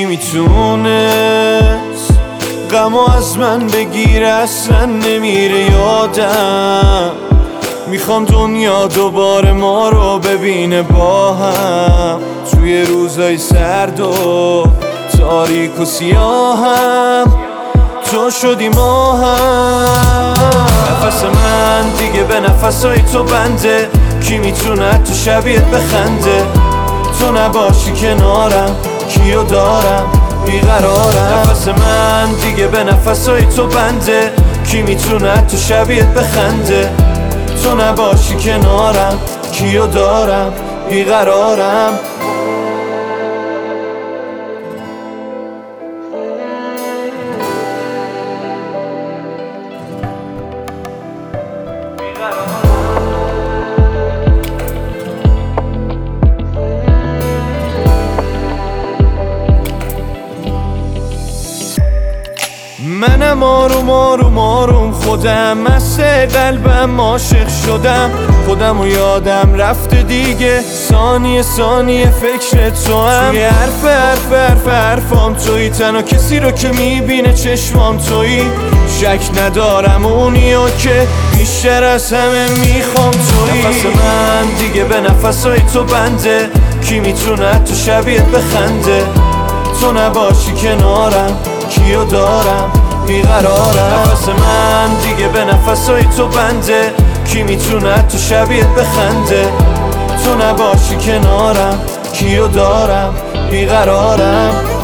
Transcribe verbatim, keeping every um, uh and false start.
میتونست غمو از من بگیره، اصلا نمیره یادم. میخوام دنیا دوباره ما رو ببینه با هم، توی روزای سرد و تاریک و سیاهم تو شدی ما هم. نفس من دیگه به نفسای تو بنده، کی میتونه تو شبیهت بخنده؟ تو نباشی کنارم کیو دارم بیقرارم. نفس من دیگه به نفسای تو بنده، کی میتونه تو شبیهت بخنده؟ تو نباشی کنارم کیو دارم بیقرارم. منم آروم آروم آروم خودم مست قلبم عاشق شدم، خودم و یادم رفته دیگه، ثانیه ثانیه فکر تو هم. توی حرف حرف حرف حرفام توی، تنها کسی رو که میبینه چشمام توی. شک ندارم اونیو که بیشتر از همه میخوام توی. نفس من دیگه به نفسای تو بنده، کی میتونه تو شبیهت بخنده؟ تو نباشی کنارم کیو دارم بیقرارم. نفس من دیگه به نفسای تو بنده، کی میتونه تو شبیهت بخنده؟ تو نباشی کنارم کیو دارم بیقرارم.